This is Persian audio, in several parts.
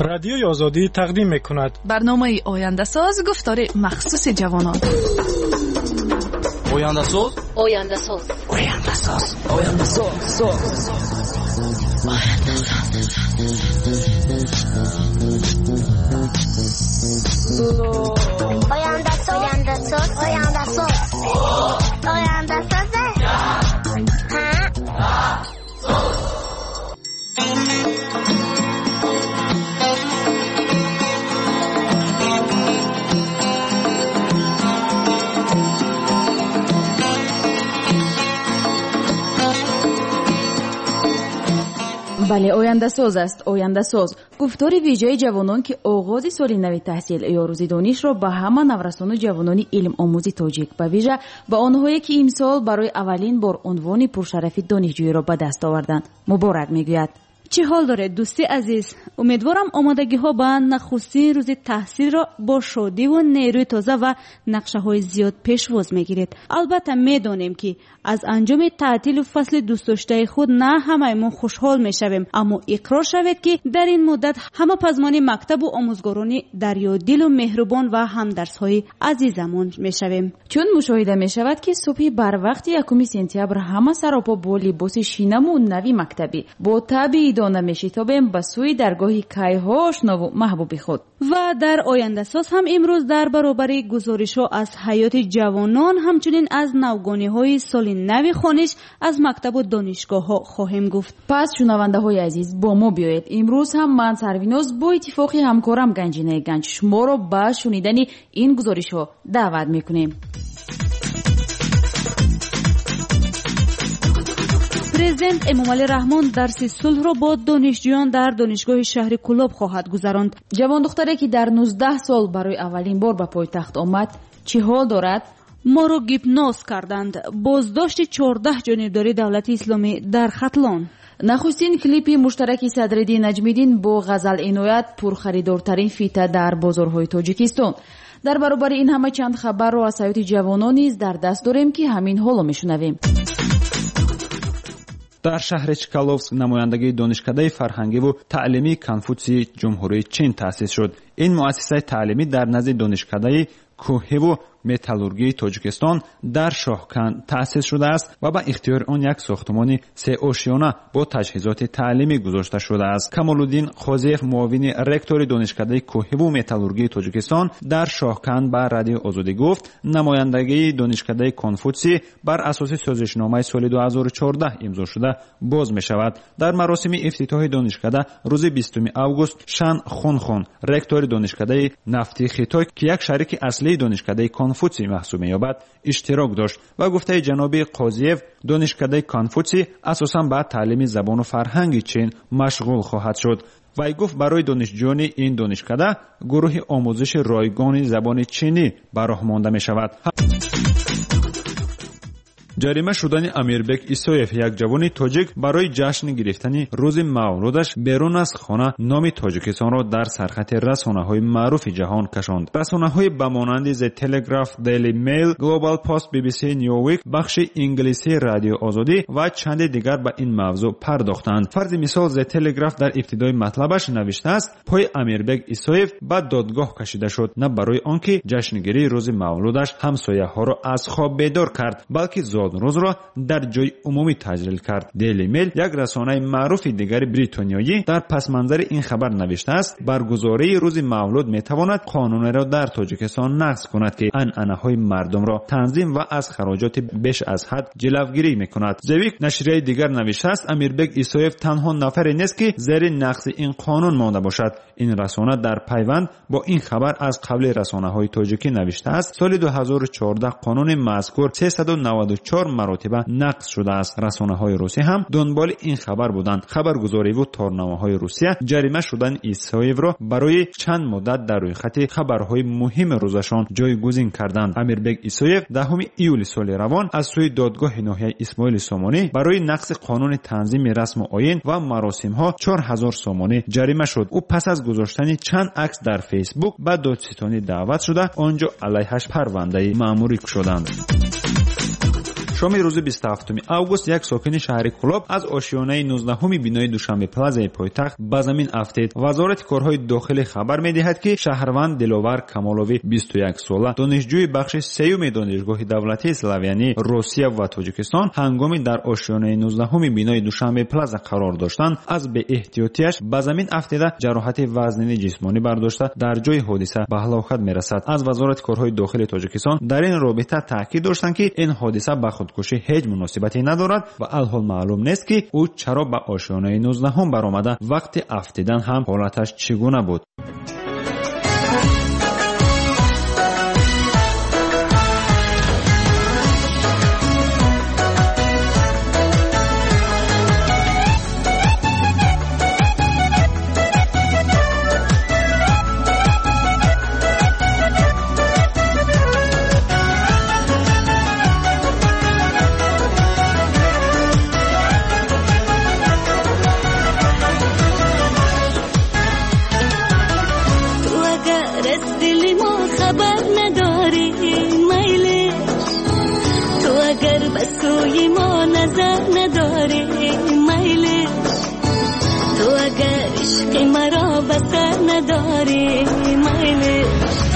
رادیوی آزادی تقدیم می‌کند. برنامه آینده ساز گفتار مخصوص جوانان. آینده ساز. آینده ساز. آینده ساز. آینده ساز. آینده ساز. آینده ساز. آینده ساز. آینده ساز. بله، آینده ساز است. آینده ساز گفتار ویژه جوانان که آغاز سال نو تحصیل یا روز دانش را به همه نورسان و جوانان علم آموزی تاجیک به ویژه به آنهایی که امسال برای اولین بار عنوان پرشرفی دانشجویی را به دست آوردند مبارک میگوید. چه حال دارد دوستی عزیز؟ امیدوارم آمادگی ها به نخستین روز تحصیل را با شادی و نیروی تازه و نقشه های زیاد پیشواز میگیرید. البته میدانیم که از انجام تعطیل و فصل دوست داشته خود نه همه ما خوشحال میشویم، اما اقرار شود که در این مدت همه پزمان مکتب و آموزگاران دریادل و مهربان و همدرس های عزیزمان میشویم. چون مشاهده میشود که صبح بر وقت 1 سپتامبر همه سراپا با لباس شینم و نوی مکتبی با تابی دانه میشتابیم به سوی درگاه کیها آشنا و محبوب خود. و در آینده ساز هم امروز در برابر گزارش ها از حیات جوانان همچنین از نوگانی های سال نو خوانش از مکتب و دانشگاه ها خواهیم گفت. پس شنونده های عزیز با ما بیایید. امروز هم من سرویناز با اتفاقی همکارم گنجینه گنج شما را به شنیدن این گزارش ها دعوت میکنیم. پرزیدنت امامعلی رحمان درس صلح را با دانشجویان در دانشگاه شهر کلاب خواهد گذراند. جوان دختری که در 19 سال برای اولین بار به پایتخت آمد چه حال دارد؟ ما را گیپناز کردند. بازداشت 14 جانبداری دولت اسلامی در ختلان. نخستین کلیپ مشترک صدرالدین نجمیدین با غزل عنایت پرخریدارترین فیته در بازارهای تاجیکستان. در برابر این همه چند خبر را از حیات جوانان نیز در دست داریم که همین حالا میشنویم. در شهر چکالوفسک نمایندگی دانشکده فرهنگی و تعلیمی کنفوتسی جمهوری چین تأسیس شد. این مؤسسه تعلیمی در نزد دانشکده کوهی و متالورگی تاجیکستان در شاهکند تأسیس شده است و به اختیار آن یک ساختمان 3 آشیانه با تجهیزات تعلیمی گذاشته شده است. کمالالدین قاضیف معاون رکتور دانشکده کوهی و متالورگی تاجیکستان در شاهکند به رادیو آزادی گفت نمایندگی دانشکده کنفوتسی بر اساس سازشنامه سال 2014 امضا شده باز می شود. در مراسم افتتاح دانشکده روز 20 آگوست شان خونخون رکتور دانشکده نفتی خیتای که یک شریک اصلی دانشکده کنفوتسی محسوب می‌یابد اشتراک داشت و گفته جناب قاضیف دانشکده کنفوتسی اساساً به تعلیم زبان و فرهنگ چین مشغول خواهد شد. وی گفت برای دانشجویان این دانشکده گروه آموزش رایگان زبان چینی براه مانده می شود. جریمه شدن امیربک ایسویف یک جوان تاجیک برای جشن گرفتن روز مولودش بیرون از خانه نام تاجیکستان را در سرخط رسانه‌های معروف جهان کشاند. رسانه‌های به مانند ز تلگراف، دیلی میل، گلوبال پست، بی بی سی نیویک، بخش انگلیسی رادیو آزادی و چند دیگر به این موضوع پرداختند. فرض مثال ز تلگراف در ابتدای مطلبش نوشته است پای امیربک ایسویف به دادگاه کشیده شد نه برای آنکه جشنگیری روز مولودش همسایه‌ها را از خواب بیدار کرد بلکه روز را در جای عمومی تجلیل کرد. دیلی میل یک رسانه معروف دیگر بریتانیایی در پس منظر این خبر نوشته است برگزاری روز مولود میتواند قانون را در تاجیکستان نقض کند که عنعنه‌های مردم را تنظیم و از خراجات بیش از حد جلوگیری میکند. زویک نشریه دیگر نوشته است امیربک ایسویف تنها نفری نیست که زیر نقض این قانون مانده باشد. این رسانه در پیوند با این خبر از قبل رسانه‌های تاجیکی نوشته است سال 2014 قانون مذکور 394 مراتبه نقض شده است. رسانه‌های روسیه هم دنبال این خبر بودند. خبرگزاری و تارنامه‌های روسیه جریمه شدن ایسویف را برای چند مدت در روی خط خبرهای مهم روزشان جایگزین کردند. امیربک ایسویف 10 ایول سال روان از سوی دادگاه ناحیه اسماعیل سامانی برای نقض قانون تنظیم رسم و آیین و مراسم‌ها 4000 سامانی جریمه شد. او پس از گذاشتن چند عکس در فیسبوک به دادستانی دعوت شده آنجا علیهش پرونده مأموری شدند. شام روز 27 август یک ساکن شهر کلوب از آشیانه 19 بینای دوشنبه پلازای پایتخت به زمین افتید. وزارت کارهای داخلی خبر می‌دهد که شهروند دلاور کمالوی 21 ساله دانشجوی بخش سیوم دانشگاه دولتی اسلاویانی روسیه و تاجیکستان هنگامی در آشیانه 19 بینای دوشنبه پلازا قرار داشتند از به احتیاطیش به زمین افتیده جراحت وزنی جسمانی برداشته در جای حادثه به هلاکت می‌رسد. از وزارت کارهای داخلی تاجیکستان در این رابطه تاکید داشتند که این حادثه به خودکشی هیچ مناسبتی ندارد و الحال معلوم نیست که او چرا به آشیانه 19 برآمده. وقت افتیدن هم حالتش چگونه بود؟ سوی ما نظر نداری میلی تو اگر عشق مرا بسر نداری میلی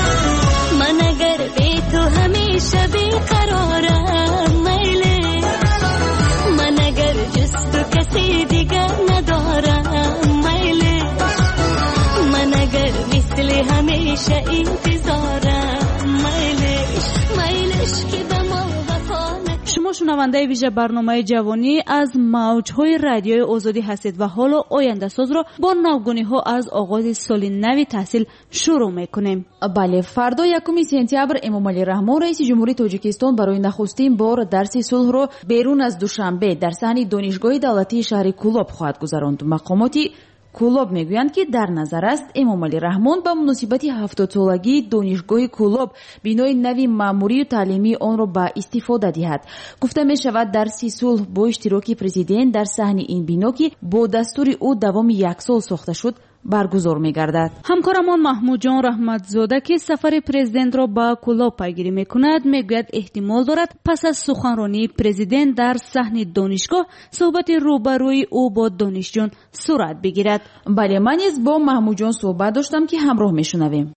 من اگر بی تو همیشه بیقرارم میلی من اگر جز تو کسی دیگر ندارم میلی من اگر مثل همیشه انتظارم میلیش که به ما شما شنونده ویژه برنامه جوانی از موج‌های رادیوی آزادی هستید و حالا آینده ساز را با نوگونی‌ها از آغاز سال نو تحصیل شروع می‌کنیم. بله، فردا 1 سپتامبر امامعلی رحمان رئیس جمهوری تاجیکستان برای نخستین بار درس صلح را بیرون از دوشنبه در صحن دانشگاه دولتی شهر کلوب خواهد گذراند. مقاماتی کلوب میگویند که در نظر است امامعلی رحمان با مناسبت 70 سالگی دانشگاه کلوب بینای نوی ماموری و تعلیمی آن را به استفاده دهد. گفته می شود درس صلح با اشتراک پرزیدنت در صحن این بنا که با دستور او دوام 1 سال ساخته شد برگزار می‌گردد. همکارمان محمود جان رحمتزاده که سفر پرزیدنت را به کلوب پیگیری می‌کند میگوید احتمال دارد پس از سخنرانی پرزیدنت در صحن دانشگاه صحبت روبروی او با دانشجویان صورت بگیرد. بله، من نیز با محمود جان صحبت داشتم که همراه می‌شنویم.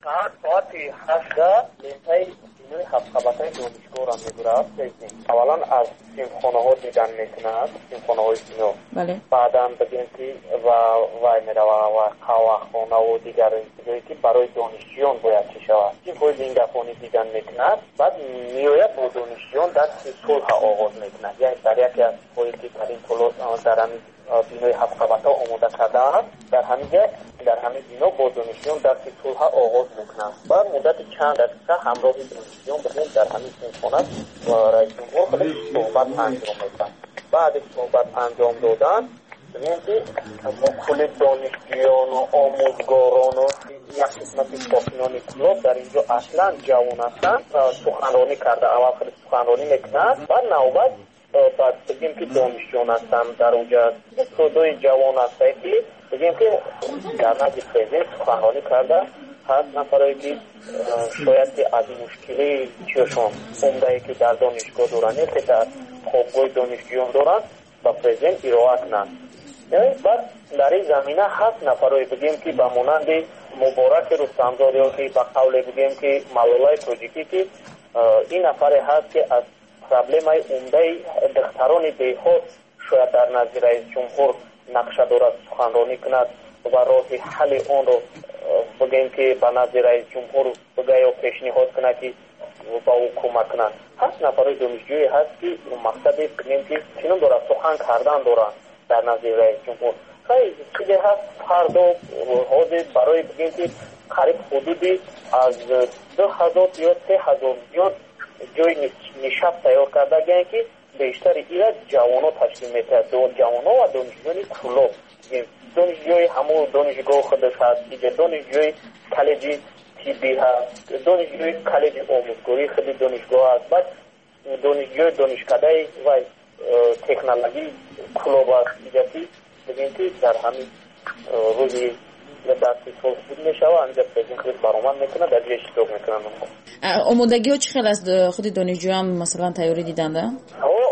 حبخبتای دانشگاه را می‌گیرد. اولا از سیمخانه‌ها دیدن می‌کند، سیمخانه‌های سینو. بعداً بگیم که وای می‌رود و قهوه‌خانه و دیگر چیزایی که برای دانشجویان باید چی شود. چیزهای زندگانی دیدن می‌کند. بعد می‌آید با دانشجویان دست صلح آغاز می‌کند. یعنی در یکی از چیزهایی که در این کلاس در همین بینای حبخبت‌ها آماده کرده‌اند، در همین بینا با دانشجویان دست صلح آغاز می‌کنند. بعد مدت چند دقیقه همراه دانشجویان بگیم در همین سیمخانه و رئیس جمهور خودش صحبت انجام می‌دهند. بعد از صحبت انجام دادن بگیم که کل دانشجویان و آموزگاران و یک قسمت ساکنان کلوب در اینجا اصلا جوان هستند سخنرانی کرده. اول خود سخنرانی می‌کنند. بعد نوبت بعد بگیم که دانشجویان هستند در اونجا صدای جوان هستند که بگیم که در نزد پرزیدنت سخنرانی کرده. هست نفرایی که شاید که از مشکلی چیشون عمده‌ای که در دانشگاه دارند که در خوابگاه دانشجویان دارند و پرزیدنت ارائه کنند. بعد در این زمینه هست نفرایی بگیم که به مانند مبارک رستمزاده ها که به قول بگیم که ملالای تاجیکی که این نفر هست که از پرابلمای عمده دختران دیهات شاید در نزد رئیس جمهور نقشه دارد سخنرانی کند و راه حل آن رو بگیم که به نزد رئیس جمهور بگه یا پیشنهاد کنه که با او کمک کنند. هست نفرای دانشجویی هست که مقصد بگیم که چنین دارد سخن کردن دارند در نزد رئیس جمهور. خیلی چیزی هست فردا حاضر برای بگیم که قریب حدودی از 2000 یا 3000 زیاد جای نشست تیار کرده گیرن که بیشتر ایره جوانو تشکیل میده. جوانو و دانشجویان کلوب دانشجوی همون دانشگاه خودش هست، دانشجوی کالج طبی هست، دانشجوی کالج آموزگاری خود دانشگاه هست، بعد دانشجوی دانشکده و تکنولوژی کلوب هست. دیگه بگیم که در همین روزی دستی صلح بود میشه و انجا پرزیدنت برآمد میکنه در جای اشتراک میکنن. آمادگی ها چه خیلی از خود دانشجویان مثلا تیاری دیدنده؟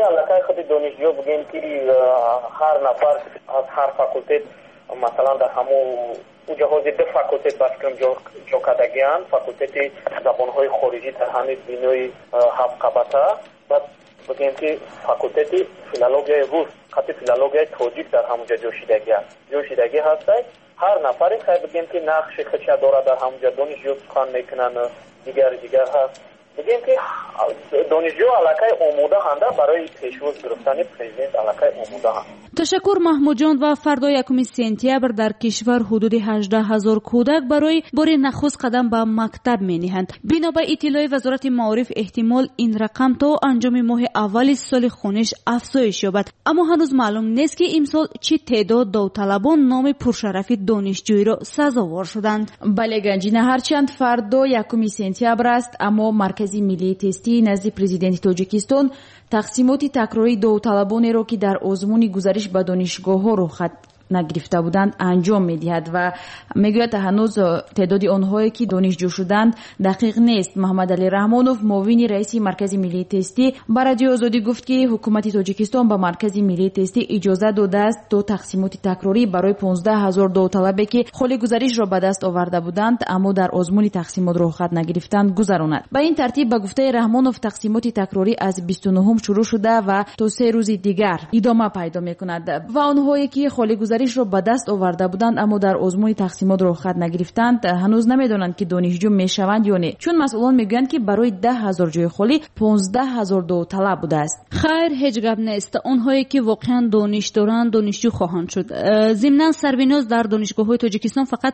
аллакай худи донишҷӯ бигем ки ҳар нафар аз ҳар факултет масалан дар ҳамун ҷаҳози ду факултет ба фикрам ҷо кардагиянд. Факултети забонҳои хориҷӣ дар ҳамин бинои ҳафтқабата, баъд бигем ки факултети филологияи рус, хати филологияи тоҷик дар ҳамунҷа ҷошидагӣ ҳастай. ҳар нафари хай бигем ки нақши худша дорад дар ҳамунҷа донишҷӯ сухан мекунанд, дигар ҳаст. бигем ки донишҷӯ аллакай омодаҳанда барои пешвоз гирифтани президент аллакай омодаҳанд. ташаккур маҳмудҷон. ва фардо 1 сентябр дар кишвар ҳудуди 18,000 кӯдак барои бори нахуст қадам ба мактаб мениҳанд. бино ба иттилои вазорати маориф эҳтимол ин рақам то анҷоми моҳи аввали соли хониш афзоиш ёбад. аммо ҳанӯз маълум нест ки имсол чӣ теъдод довталабон номи пуршарафи донишҷӯиро сазовор шуданд. бале ганҷина, ҳарчанд фардо 1 сентябр аст, аммо маркази миллии тестӣ назди президенти тоҷикистон тақсимоти такрории довталабонеро ки дар озмуни гузариш ба донишгоҳҳо рухат нагирифта буданд анҷом медиҳад ва мегӯяд ҳанӯз теъдоди онҳое ки донишҷӯ шуданд дақиқ нест. муҳаммадалӣ раҳмонов, муовини раиси маркази миллии тестӣ, ба радиои озодӣ гуфт ки ҳукумати тоҷикистон ба маркази миллии тестӣ иҷоза додааст то тақсимоти такрорӣ барои 15,000 довталабе ки холи гузаришро ба даст оварда буданд, аммо дар озмуни тақсимот рухат нагирифтанд, гузаронад. ба ин тартиб ба гуфтаи раҳмонов тақсимоти такрорӣ аз 29 шурӯъ шуда ва то 3 рӯзи дигар идома пайдо мекунад ва онҳое ки холи гузаришро ба даст оварда буданд, аммо дар озмуни тақсимот рухат нагирифтанд, ҳанӯз намедонанд ки донишҷӯ мешаванд ё не, чун масъулон мегӯянд ки барои 10,000 ҷойи холӣ 15,000 довталаб будааст. хайр, ҳеҷ гап нест. онҳое ки воқеан дониш доранд донишҷӯ хоҳанд шуд. зимнан сарвиноз дар донишгоҳҳои тоҷикистон фақат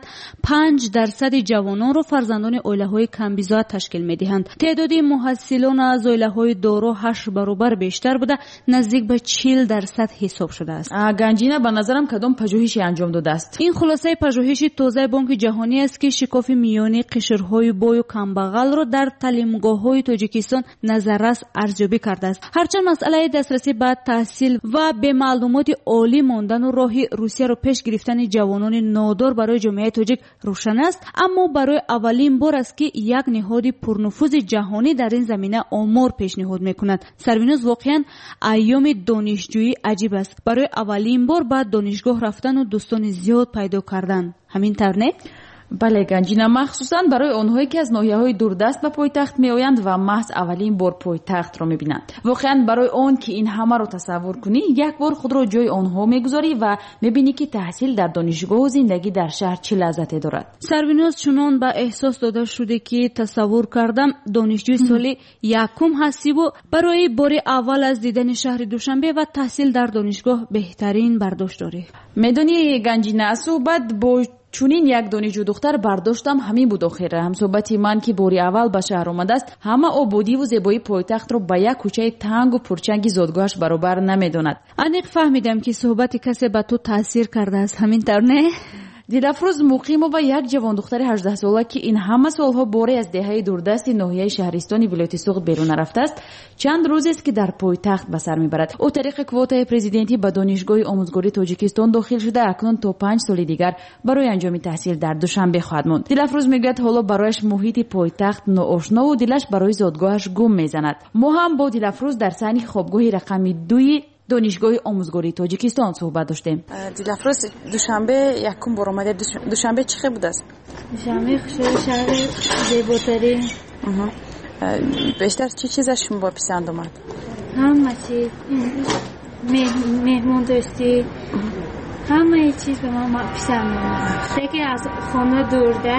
5% ҷавононро фарзандони оилаҳои камбизоат ташкил медиҳанд. теъдоди муҳассилон аз оилаҳои доро 8 баробар бештар буда наздик ба 40% ҳисоб шудааст. ганҷина, ба назарам кадом пажӯҳише анҷом додааст? ин хулосаи пажӯҳиши тозаи бонки ҷаҳонӣ аст ки шикофи миёни қишрҳои бою камбағалро дар талимгоҳҳои тоҷикистон назаррас арзёбӣ кардааст. ҳарчанд масъалаи дастрасӣ ба таҳсил ва бемаълумоти олӣ мондану роҳи русияро пеш гирифтани ҷавонони нодор барои ҷомеаи тоҷик рӯшан аст, аммо барои аввалин бор аст ки як ниҳоди пурнуфузи ҷаҳонӣ дар ин замина омор пешниҳод мекунад. сарвиноз воқеан айёми донишҷӯӣ аҷиб аст. барои аввалин бор ба донишгоҳ рафтану дӯстони зиёд пайдо кардан. ҳамин тавр не? бале ганҷина, махсусан барои онҳое ки аз ноҳияҳои дурдаст ба пойтахт меоянд ва маҳз аввалин бор пойтахтро мебинанд. воқеан барои он ки ин ҳамаро тасаввур кунӣ, як бор худро ҷои онҳо мегузорӣ ва мебинӣ ки таҳсил дар донишгоҳу зиндагӣ дар шаҳр чӣ лаззате дорад. сарвиноз чунон ба эҳсос дода шуде ки тасаввур кардам донишҷӯи соли 1 ҳастиву барои бори аввал аз дидани шаҳри душанбе ва таҳсил дар донишгоҳ беҳтарин бардошт дорӣ. медонӣ ганҷина, суҳбат бо чунин як донишҷӯ духтар бардоштам ҳамин буд охир. ҳамсоҳбати ман ки бори аввал ба шаҳр омадааст, ҳама ободиву зебоии пойтахтро ба як кӯчаи тангу пурчанги зодгоҳаш баробар намедонад. аниқ фаҳмидам ки суҳбати касе ба ту таъсир кардааст, ҳамин тавр не? дилафрӯз муқимова, як ҷавондухтари 18-сола ки ин ҳама солҳо боре аз деҳаи дурдасти ноҳияи шаҳристони вилояти суғд берун рафтааст, чанд рӯзест ки дар пойтахт ба сар мебарад. ӯ тариқи квотаи президентӣ ба донишгоҳи омӯзгории тоҷикистон дохил шуда акнун то 5 соли дигар барои анҷоми таҳсил дар душанбе хоҳад монд. дилафрӯз мегӯяд ҳоло барояш муҳити пойтахт ноошнову дилаш барои зодгоҳаш гум мезанад. мо ҳам бо дилафрӯз дар сайни хобгоҳи рақами 2 донишгоҳи омӯзгории тоҷикистон суҳбат доштем. дилафрӯз, душанбе якум бор омаде. душанбе чӣ буд аст? душанбе шаҳри зеботарин. бештар чӣ чизаш ба писанд омад? ҳама чиз, меҳмондостӣ, ҳамаи чиз ба ман писанд омад. деки аз хона дурда.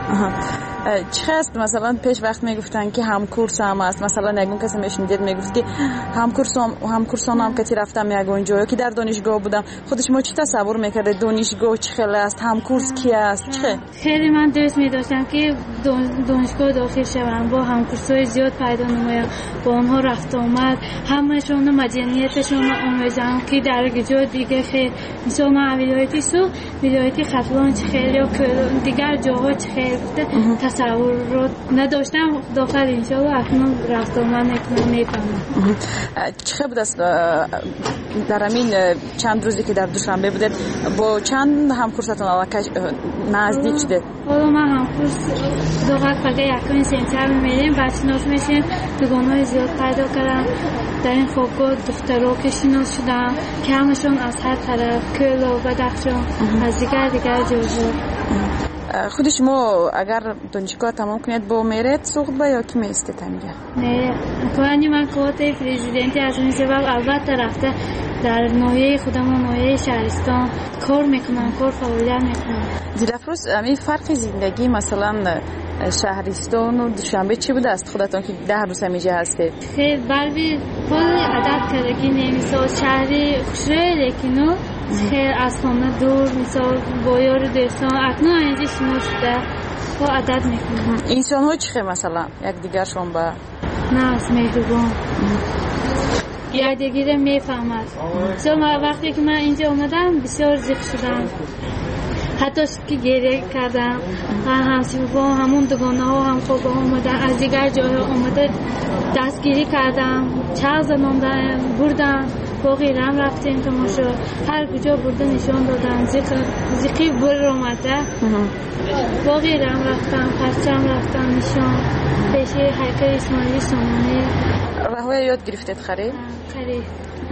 چی هست مثلا پیش وقت میگفتن که همکورس هم است، مثلا یگون کسی میشنید میگفت که همکورسان هم که رفتم یگون جایی که در دانشگاه بودم، خودش ما چی تصور میکرده دانشگاه چه خیلی است، همکورس کی است؟ چه خیلی من دوست می‌داشتم که دانشگاه داخل شوم، با همکورسای زیاد پیدا نمایم، با آنها رفت آمد، همه‌شون مدنیتشون آموزم که در جای دیگه خیلی مثلا من ولایتی ختلان چه خیلی و دیگر جاها چه خیلی تصور رو نداشتم داخل انشالله اکنون رفت آمد میکنم. چه بود است در همین چند روزی که در دوشنبه بودید با چند همکورستون علاقه نزدیک شده؟ حالا من همکورس دوقت فقط یکم سنتر میریم بعد شناس میشیم دوگانهای زیاد پیدا کردم در این خوابگاه دخترها که شناس شدم که همشون از هر طرف کل و بدخشان از دیگر جاها. خود شما اگر دانشگاه تمام کنید با میرید صحبه یا کی میستید اینجا؟ نه کنی من کوته پرزیدنتی از این سبب البته رفته در ناحیه خودم ناحیه شهرستان کار میکنم، کار فعالیت میکنم. دیرافروز همین فرق زندگی مثلا شهرستان و دوشنبه چی بوده است خودتون که 10 روز همیشه هستید؟ خیلی بلبی خود عادت کردگی نمیسا شهری خوشره لیکنو خیلی از خانه دور مثال با یار دوستان اکنون اینجا شما شده با عادت میکنم. انسان ها چی مثلا یک دیگرشون با نه از مهربان یک دیگه میفهمد. چون وقتی که من اینجا اومدم بسیار زیق شدم حتی شد که گریه کردم همسیبا همون دوگانه ها هم خوبه اومدن از دیگر جای اومده دستگیری کردم چه زنان بردن باقی رم رفتیم تماشا هر کجا برده نشان دادن زیقی بر اومده باقی رم رفتم پرچم رفتم نشان پیش حیقه اسماعیلی سامانه رهوه یاد گرفتید خرید؟ خرید.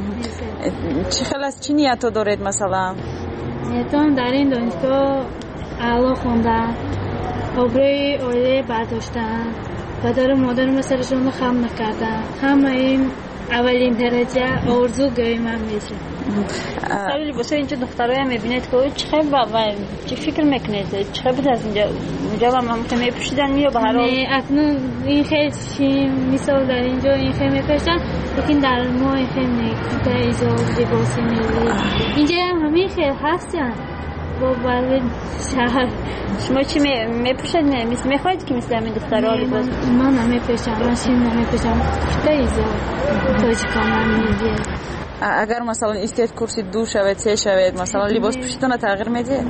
چی خیلی از چی نیت دارید مثلا؟ نیتم در این دانشگاه اعلا خوندن ابروی عالی برداشتن پدر و مادر مثلشون رو خم نکردن همه این اولین درجه آرزوگاهی من میشه. سر لباسای اینجا دخترای میبینید که چی فکر میکنید؟ چه بود از اینجا و هم که میپوشیدن یا به هر حال؟ نه اکنون این خیلی شیم مثال در اینجا این خیلی میپوشن لیکن در ما این خیلی نیکوته ایجاب لباسی میلی اینجا همین خیلی هستن با برای شهر. شما چی میپوشید؟ میخواید که مثل همین دخترها لباس؟ من نمیپوشم، من شیم نمیپوشم کفته ایجاب تاجیکان هم میگه. اگر مثلا استید کرسی 2 شوید 3 شوید مثلا لباس پوشیدن تغییر میده؟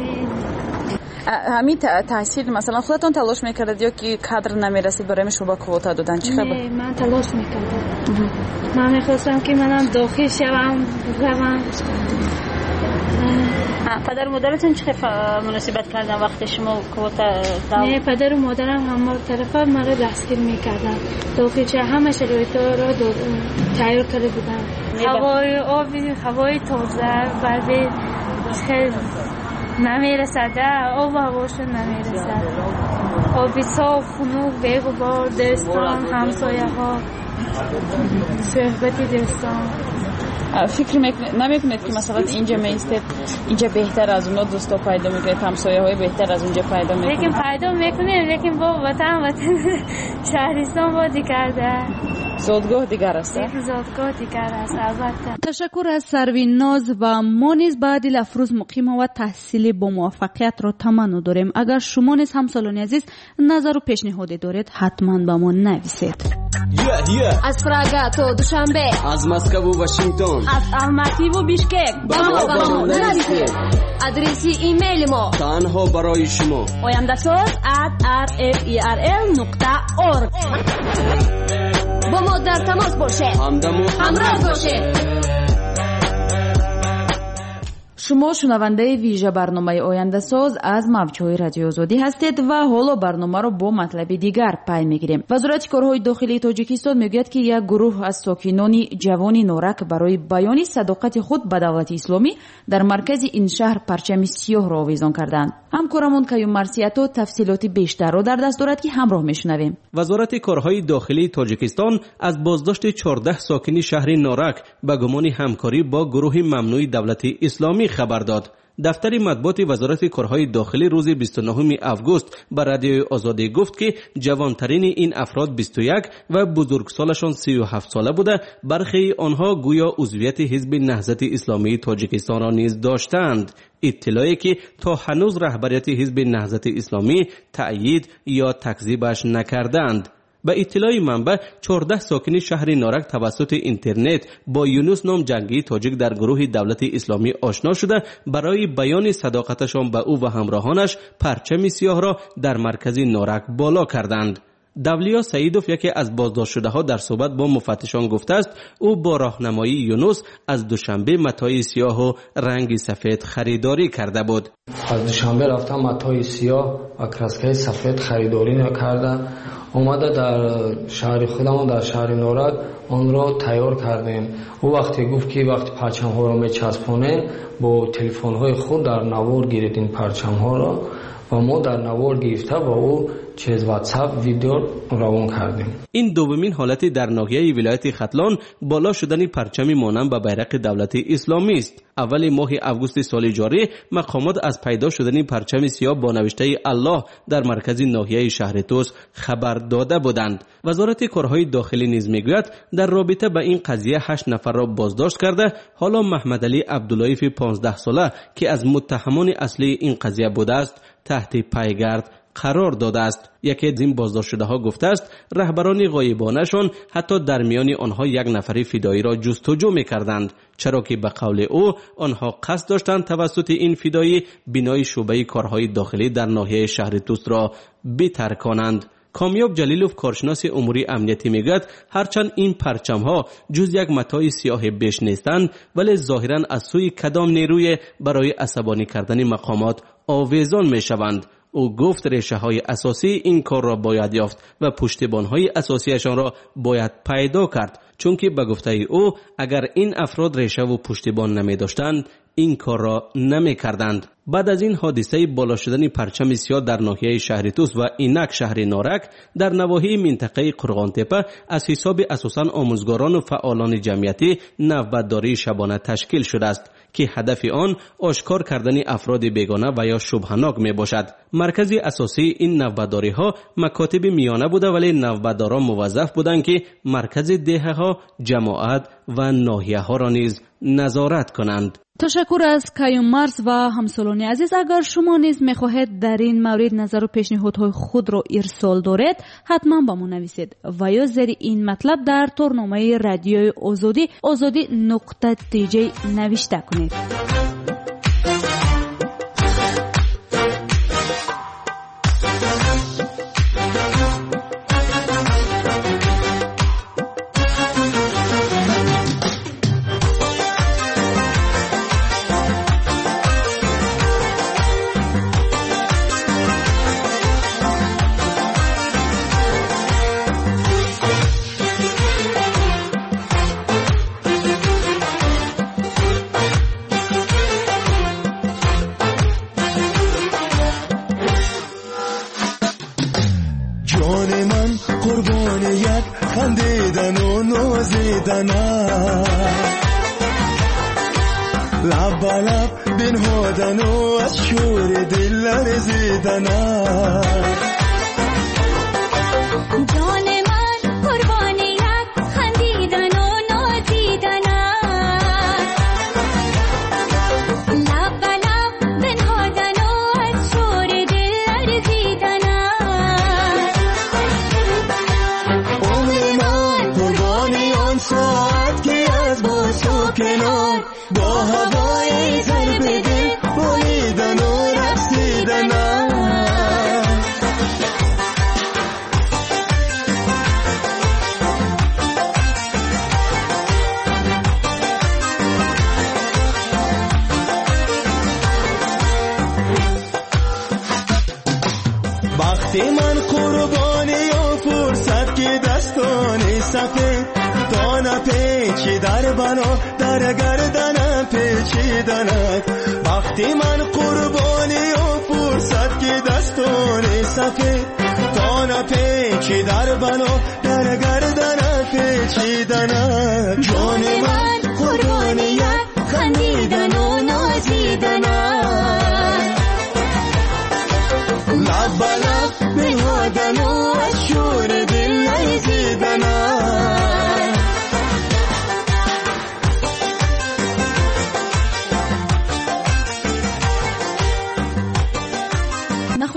همین تحصیل مثلا خودتون تلاش میکردید یا که کادر نمیرسید برای شما کوتا دادن چی خبر؟ نه من تلاش میکردم من میخواستم که منم داخل شوم پدر و مادرتون چه مناسبت کردن وقتی شما کوتا نه پدر و مادرم هم طرف مرا دستگیر میکردن داخل چه همه شرایط را تیار کرده بودن هوای آبی هوای تازه بعد خیلی نمیرسده آب هواشون نمیرسد آبی صاف خنوک بگوبار دوستان همسایه ها صحبتی دوستان. فکر نمیکنید که مثلا اینجا میستید اینجا بهتر از اونا دوستا پیدا میکنید همسایه های بهتر از اونجا پیدا میکنید؟ لیکن پیدا میکنید لیکن با وطن شهرستان با دیگرده زادگاه دیگر است. زادگاه دیگر است البته. تشکر از سروین ناز و ما نیز بعد لفروز مقیم و تحصیلی با موفقیت را تمنا داریم. اگر شما نیز همسالان عزیز نظر و پیشنهادی دارید حتما به ما نویسید. از پراگ تا دوشنبه، از مسکو و واشنگتن، از الماتی و بیشکک با ما نویسید. آدرس ایمیل ما تنها برای شما oyandasaz@rferl.org. با ما در تماس باشید، همراه باشید. شما شنونده ویژه برنامه آینده ساز از موجهای رادیو آزادی هستید و حالا برنامه را با مطلب دیگر پی میگیریم. وزارت کارهای داخلی تاجیکستان میگوید که یک گروه از ساکنان جوان نورک برای بیان صداقت خود به دولت اسلامی در مرکز این شهر پرچم سیاه را آویزان کردند. همکارمون کیوم مرسیاتو تفصیلات بیشتر را در دست دارد که همراه میشنویم. وزارت کارهای داخلی تاجیکستان از بازداشت 14 ساکن شهر نورک به گمان همکاری با گروه ممنوع دولت اسلامی خبر داد. دفتر مطبوعات وزارت کارهای داخلی روز 29 اوگوست به رادیو آزادی گفت که جوانترین این افراد 21 و بزرگسالشان 37 ساله بوده. برخی آنها گویا عضویت حزب نهضت اسلامی تاجیکستان را نیز داشتند. اطلاعی که تا هنوز رهبریت حزب نهضت اسلامی تأیید یا تکذیبش نکردند. به اطلاع منبع 14 ساکن شهر نارک توسط اینترنت با یونس نام جنگی تاجیک در گروه دولت اسلامی آشنا شده برای بیان صداقتشان به او و همراهانش پرچم سیاه را در مرکز نارک بالا کردند. دولیا سعیدوف یکی از بازداشت شده ها در صحبت با مفتشان گفته است او با راهنمایی یونس از دوشنبه متاع سیاه و رنگ سفید خریداری کرده بود. از دوشنبه رفتم متاع سیاه و کراسکه سفید خریداری کرده. اومده در شهر خودمون در شهر نارک آن را تیار کردیم. او وقتی گفت که وقتی پرچم ها را میچسبونیم با تلفن های خود در نوار گیرید این پرچم ها را و ما در نوار گرفته و او چیز واتساپ ویدیو روان کردیم. این دومین حالت در ناحیه ولایت ختلان بالا شدن پرچمی مانند به بیرق دولت اسلامی است. اول ماه اوگوست سال جاری مقامات از پیدا شدن پرچم سیاه با نوشته الله در مرکز ناحیه شهر توس خبر داده بودند. وزارت کارهای داخلی نیز میگوید در رابطه با این قضیه 8 نفر را بازداشت کرده. حالا محمد علی عبداللهیف 15 ساله که از متهمان اصلی این قضیه بوده است تحت پیگرد قرار داده است. یکی از این بازداشت شده ها گفته است رهبران غایبانه‌شان حتی در میان آنها یک نفر فدایی را جستجو می‌کردند، چرا که به قول او آنها قصد داشتند توسط این فدایی بنای شعبه کارهای داخلی در ناحیه شهر توس را بترکانند. کامیاب جلیلوف کارشناس امور امنیتی میگوید هرچند این پرچم ها جز یک متاع سیاه بیش نیستند ولی ظاهرا از سوی کدام نیروی برای عصبانی کردن مقامات آویزان میشوند. او گفت ریشه های اساسی این کار را باید یافت و پشتیبان های اساسیشان را باید پیدا کرد، چون که به گفته او اگر این افراد ریشه و پشتیبان نمی داشتند این کار را نمی کردند. بعد از این حادثه بالا شدن پرچم سیاه در ناحیه شهر توس و اینک شهر نارک در نواحی منطقه قرغانتپه از حساب اساساً آموزگاران و فعالان جمعیتی نوبتداری شبانه تشکیل شده است که هدف آن آشکار کردن افراد بیگانه و یا شبهناک می باشد. مرکز اساسی این نوبتداری ها مکاتب میانه بوده ولی نوبتداران موظف بودند که مرکز دهه ها، جماعت و ناحیه ها را نیز نظارت کنند. تشکر از کیوم مرز و همسالان عزیز. اگر شما نیز میخواهید در این مورد نظر و پیشنهادهای خود را ارسال دارید حتما با ما نویسید و یا زیر این مطلب در تورنامه رادیوی آزادی.tj نوشته کنید.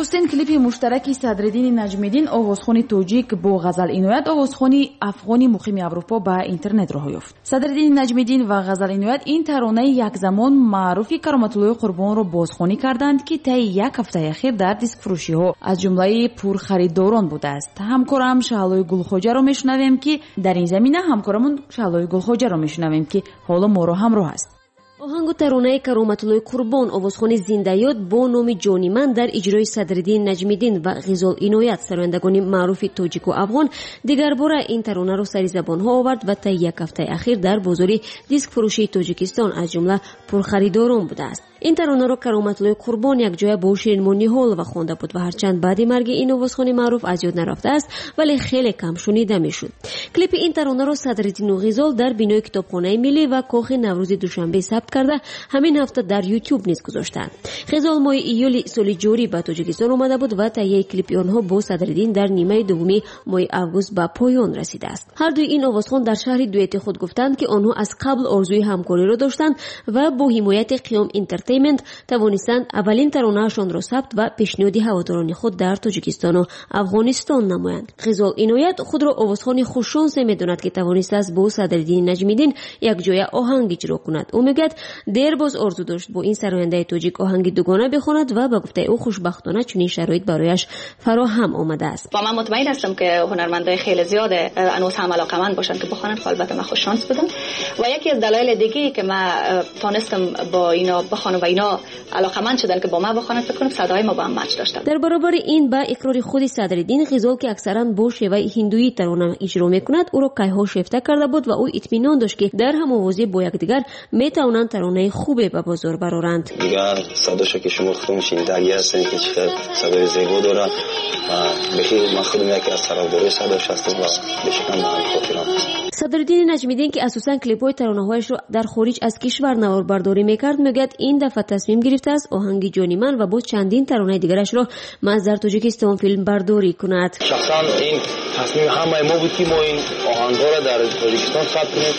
нахустин клипи муштараки Садриддини Наҷмиддин овозхони тоҷик бо Ғазал Иноят овозхони афғони муқими Аврупо ба интернет роҳ ёфт. Садриддини Наҷмиддин ва Ғазал Иноят ин таронаи якзамон маъруфи Кароматуллоҳи Қурбонро бозхонӣ карданд, ки таи як ҳафтаи ахир дар дискфурӯшиҳо аз ҷумлаи пурхаридорон будааст. ҳамкорам Шаҳлои Гулхоҷаро мешунавем, ки дар ин замина ҳамкорамон Шаҳлои Гулхоҷаро мешунавем, ки ҳоло моро ҳамроҳ аст. оҳангу таронаи Кароматуллоҳи Қурбон овозхони зиндаёд бо номи ҷониман дар иҷрои Садриддин Наҷмиддин ва Ғизол Иноят сарояндагони маъруфи тоҷику афғон дигарбора ин таронаро сари забонҳо овард ва таи як ҳафтаи ахир дар бозори дискфурӯшии Тоҷикистон аз ҷумла пурхаридорон будааст. ин таронаро Кароматуллоҳи Қурбон якҷоя бо Ширинмо Ниҳолова хонда буд ва ҳарчанд баъди марги ин овозхони маъруф аз ёд нарафтааст, вале хеле кам шунида мешуд. клипи ин таронаро Садриддину Ғизол дар бинои Китобхонаи Миллӣ ва Кохи Наврӯзи Душанбе сабт карда ҳамин ҳафта дар YouTube низ гузоштаанд. Ғизол моҳи июли соли ҷорӣ ба Тоҷикистон омада буд ва таҳияи клипи онҳо бо Садриддин дар нимаи дуввуми моҳи август ба поён расидааст. ҳардуи ин овозхон дар шаҳри дуэти худ гуфтанд, ки онҳо аз қабл орзуи ҳамкориро доштанд ва бо ҳимояти Қиём Entertainment тавонистанд аввалин таронаашонро сабт ва пешниҳоди ҳаводорони худ дар Тоҷикистону Афғонистон намоянд. Ғизол Иноят худро овозхони хушшонсе медонад, ки тавонистааст бо Садриддини Наҷмиддин якҷоя оҳанг иҷро кунад. ӯ мегӯяд дербоз орзу дошт бо ин сарояндаи тоҷик оҳанги дугона бихонад ва ба гуфтаи ӯ хушбахтона чунин шароит барояш фароҳам омадааст. و من مطمئن هستم که هنرمندای خیلی زیاد هنوز هم علاقه‌مند باشن که بخونن، که البته من خوش شانس بودم و یکی از دلایل دیگه که من تونستم با اینا بخونم و اینا علاقه‌مند شدن که با من بخونن، فکر کنم صدای ما با هم مچ داشتن. در برابر این با اقرار خود صدرالدین غزال که اکثرا با شیوه هندویی ترانه اجرا میکند، او را کایها شیفته کرده بود و او اطمینان داشت که در هم‌آوازی با یکدیگر میتوانند ترانه خوبی به بازار برآورند. دیگر صداشو که شما خودتون شنیدگی هستین که چقدر صدای زیبا داره و بخیر من خودم یکی از طرفدارای صداش هستم و به شکل من خاطرم. صدرالدین نجمیدین که اساساً کلیپ‌های ترانه‌هایش را در خارج از کشور نواربرداری میکرد، میگوید این دفعه تصمیم گرفته است آهنگ جانی من و با چندین ترانه دیگرش را در تاجیکستان فیلم برداری کند. شخصاً این تصمیم همه ما بود که ما این آهنگ‌ها را در تاجیکستان ثبت کنیم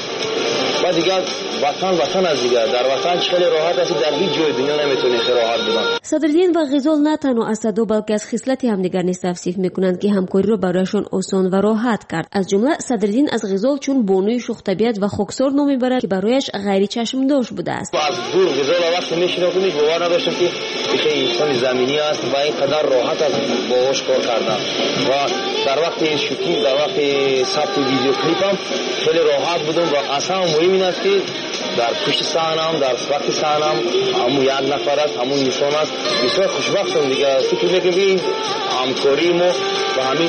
و دیگر وطن از دیگر در وطن خیلی راحت است، در هیچ جای دنیا نمیتونه راحت بودن. صدرالدین و غزال نه تنها از صدا بلکه از خصلت همدیگر نیز توصیف میکنند که همکاری را برایشان آسان و راحت کرد. از جمله صدرالدین از غزال چون بانوی شوخ طبیعت و خاکسار نام میبرد که برایش غیر چشم داشت بوده است. از دور غزال وقتی میشناختمش باور نداشتم که خیلی انسان زمینی است و اینقدر راحت است باهاش کار کردن و در وقت شوتینگ در وقت ثبت ویدیو کلیپم خیلی راحت بودم و اصلا مهم این است که در پشت صحنه‌ام در وقت صحنه‌ام همون یک نفر است، همون انسان است. بسیار خوشبختم دیگه. فکر می‌کنم همکاری ما و همین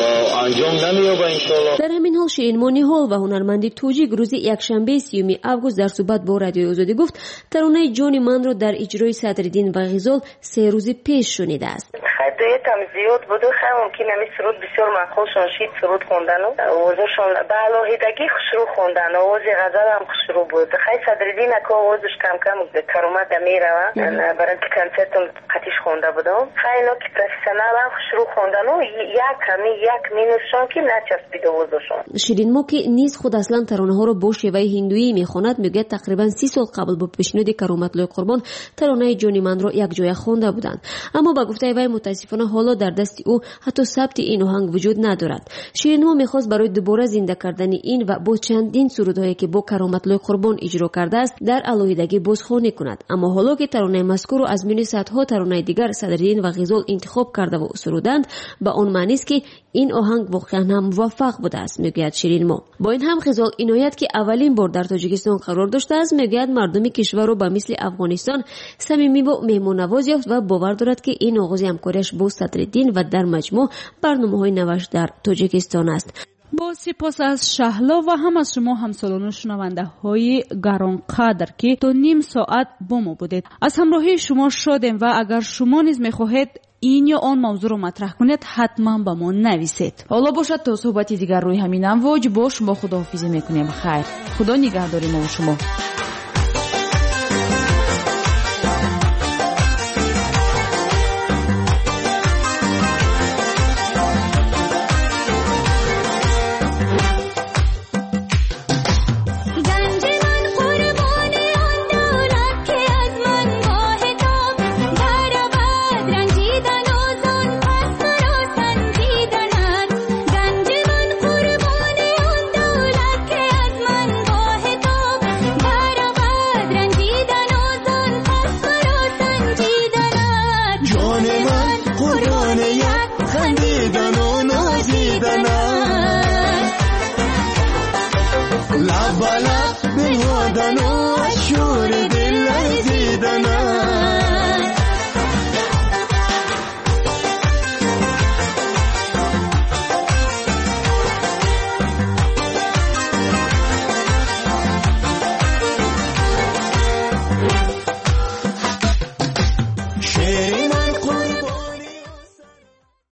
انجام نمی‌یابه ان شاءالله. در همین حال شیرین‌مو نیهال و هنرمندی توجیک روز یکشنبه 30 آگوست در صحبت با رادیوی آزادی گفت ترانه جانی من رو در اجرای صدرالدین و غزال 3 روز پیش شنیده است. خدایتم زیاد بود و خیلی ممکنه می سرود بسیار معقولشان شید سرود خوندن و آوازشان به علاهیدگی خوشرو خوندن و آواز غزل هم خوشرو بود. خیلی صدرالدین که آوازش کم کم کارآمد میره برای اینکه کنسرتم قطعش خونده بودم. خیلی اینا که پروفسیونال هم خوشرو خوندن و یک مینوسشان که نچسبید آوازشان. شیرین‌مو که نیز خود اصلا ترانه ها رو با شیوه هندویی میخواند میگه تقریبا 30 سال قبل با پیشنهاد کرامت‌الله قربان ترانه جانی من رو یک جای خونده بودند، اما با گفته وی متاسفانه حالا در دست او حتی ثبت این آهنگ وجود ندارد. شیرین‌مو میخواست برای دوباره زنده کردن این و با چندین سرودهایی که با کرامت‌الله قربان اجرا کرده است در علاهیدگی بازخوانی کند، اما حالا که ترانه مذکور رو از میان صدها ترانه دیگر صدرالدین و غزال انتخاب کرده و سرودند، با اون معنی است که این آهنگ واقعا هم موفق بوده است، میگوید شیرین‌مو. با این هم غزال عنایت که اولین بار در تاجیکستان قرار داشته است، میگوید مردم کشور رو به مثل افغانستان صمیمی و مهمان‌نواز یافت و باور دارد که این آغاز همکاریش با صدرالدین و در مجموع برنامه‌های نوش در تاجیکستان است. با سپاس از شهلا و هم از شما همسالان و شنونده های گرانقدر که تا نیم ساعت با ما بودید. از همراهی شما شادیم و اگر شما نیز میخواهید این یا آن موضوع رو مطرح کنید حتما با ما نویسید. حالا باشد تا صحبتی دیگر روی همین امواج با شما خداحافظی میکنیم. خیر، خدا نگهداری ما و شما.